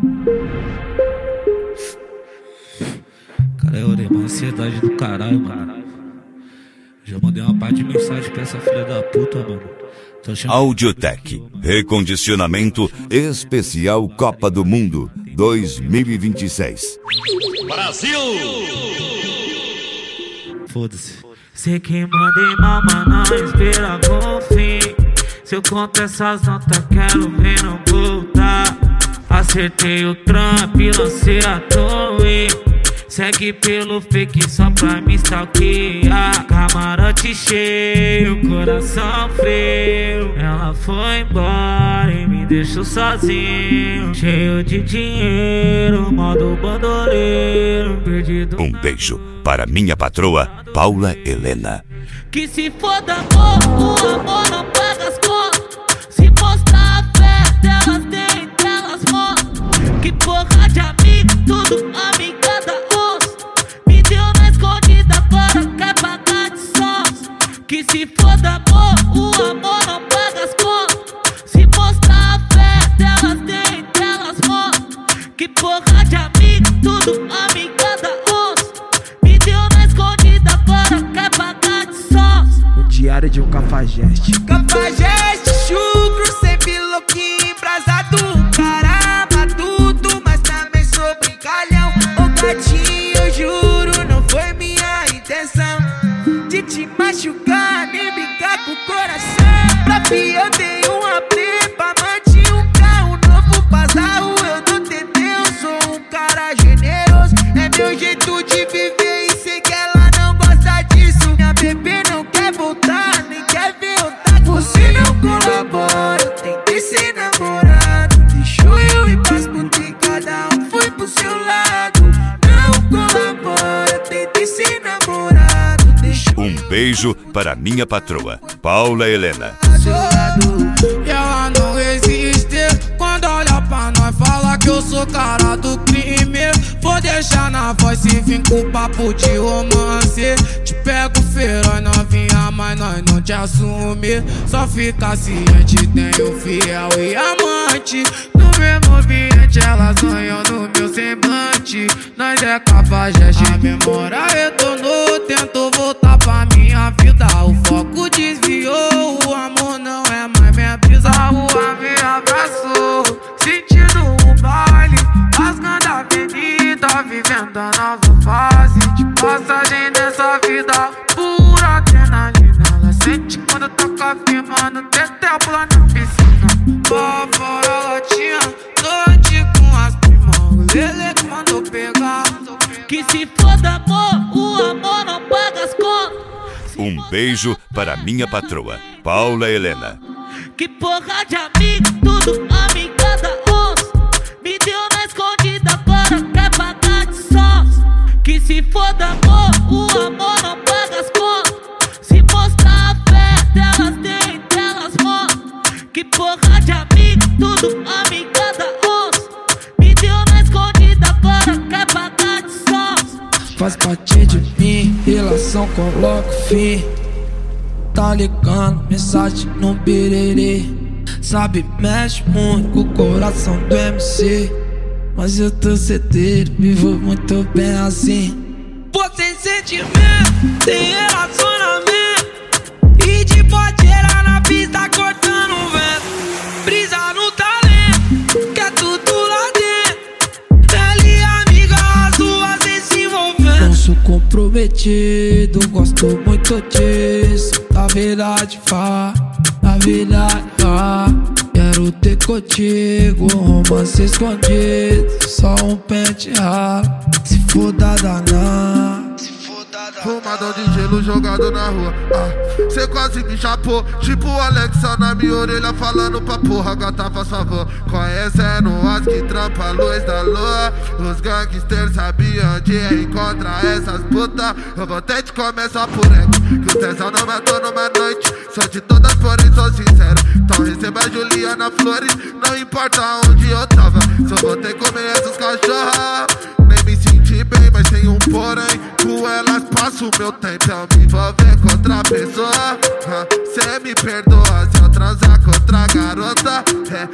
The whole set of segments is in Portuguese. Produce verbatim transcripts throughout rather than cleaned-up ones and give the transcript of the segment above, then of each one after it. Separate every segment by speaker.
Speaker 1: Cara, eu orei uma ansiedade do caralho, mano. Já mandei uma parte de mensagem pra essa filha da puta, mano.
Speaker 2: Audiotec, recondicionamento especial Copa do Mundo dois mil e vinte e seis.
Speaker 3: Brasil!
Speaker 1: Foda-se. Sei que mandei mal, mas não espera com fim. Se eu conto essas notas, quero ver não voltar. Acertei o Trump, lancei a torre. Segue pelo fake só pra me stalkear. Camarote cheio, coração frio. Ela foi embora e me deixou sozinho. Cheio de dinheiro, modo bandoleiro. Perdido.
Speaker 2: Um beijo para minha patroa, Paula Helena.
Speaker 4: Que se foda amor, o amor não paga as contas. Se mostrar a fé delas, tem delas mostram. Que porra de amigo, tudo amigada onça. Me deu na escondida, agora quer pagar de sons. Que se foda amor, o amor não paga as contas. Se mostrar a fé delas, tem delas mostram. Que porra de amigo, tudo amigada onça. Me deu na escondida, agora quer pagar de sons.
Speaker 5: O diário de um cafajeste.
Speaker 6: Cafajeste, chucro, sempre louquinho, embrasado. Cara matuto, mas também sou brincalhão. Ô gatinho, eu juro, não foi minha intenção de te machucar, nem brincar com o coração. Pra fi eu dei uma prepa, manti um carro novo passado. Eu não tentei, eu sou um cara generoso. É meu jeito de viver e sei que ela não gosta disso. Minha bebê não quer voltar, nem quer ver eu tá com você. Não colabora, eu tentei ser namorado. Deixou eu ir pras putas e cada um foi pro seu lado. Não colabora, eu tentei ser namorado.
Speaker 2: Um beijo para minha patroa, Paula Helena.
Speaker 6: E ela não resiste quando olha pra nós, fala que eu sou cara do crime. Vou deixar na voz se vir com papo de romance. Te pego feroz, novinha, mas nós não te assume. Só fica ciente, tenho fiel e amante. No mesmo ambiente, elas sonham no meu semblante. Nós é cafajeste, a memória retornou. Tento voltar pra minha vida, o foco desviou. O amor não é mais minha brisa, o ar me abraçou. Sentindo o baile, rasgando a avenida, vivendo a nova fase de passagem nessa vida. Pura adrenalina, ela sente quando toca firmando. Tetel pula na piscina, pra fora latinha, noite com as primas. O Lele que mandou pegar.
Speaker 4: Que se foda amor, o amor não paga as contas.
Speaker 2: Um beijo para minha patroa, Paula Helena.
Speaker 4: Que porra de amigo, tudo amigada onça. Me deu na escondida, agora quer pagar de sons. Que se foda amor, o amor não paga as contas. Se mostrar a fé delas, tem delas mostram. Que porra de amigo, tudo amigada onça. Me deu na escondida, agora quer pagar de sons.
Speaker 5: Faz parte de mim, relação coloco fim. Tá ligando, mensagem no birerê. Sabe, mexe muito com o coração do M C. Mas eu tô certeiro, vivo muito bem assim.
Speaker 6: Pô, sem sentimento, tem relacionamento. E de boteira na pista cortando o vento. Brisa no talento, que é tudo lá dentro. Ela e amiga, as duas se envolvendo.
Speaker 5: Não sou comprometido, gosto muito disso. Na verdade, vá, na verdade, vá. Quero ter contigo um romance escondido. Só um pente ralo, se for da danar.
Speaker 7: Fumadão de gelo jogado na rua. Ah, cê quase me chapou. Tipo o Alexa na minha orelha falando pra porra, gata faz favor. Conhecendo as que trampa a luz da lua. Os gangsters sabiam onde encontrar essas putas. Eu vou ter de começar por ego, que o tesão não matou numa noite. Sou de todas, porém sou sincero. Então receba a Juliana Flores, não importa onde eu tava. Só vou ter que comer essas cachorras. Nem me senti bem, mas tem um porém. Com elas passo o meu tempo, eu me envolver com outra pessoa. Cê me perdoa se eu transar com outra garota. É, cê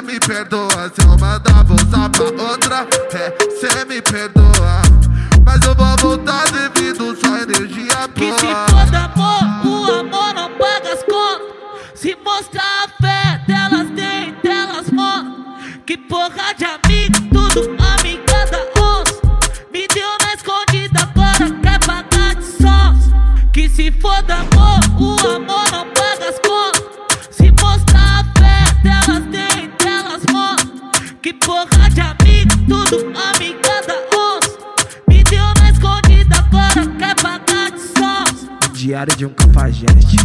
Speaker 7: me perdoa. Se eu mandar voltar pra outra, é, cê me perdoa. Mas eu vou voltar devido só energia boa.
Speaker 4: Que se foda amor, o amor não paga as contas. Se mostrar a fé delas tem, delas mostram. Que porra de amigo, tudo amiga da onça. Me deu na escondida, agora quer pagar de sons. Que se foda amor, o amor não paga as contas. Se mostrar a fé delas tem, delas mostram. Que porra de amigo, tudo amiga da onça. Me deu na escondida, agora quer pagar de sons.
Speaker 5: Diário de um cafajeste.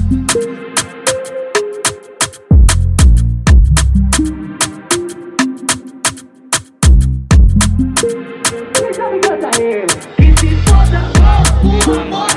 Speaker 4: Que se foda, o amor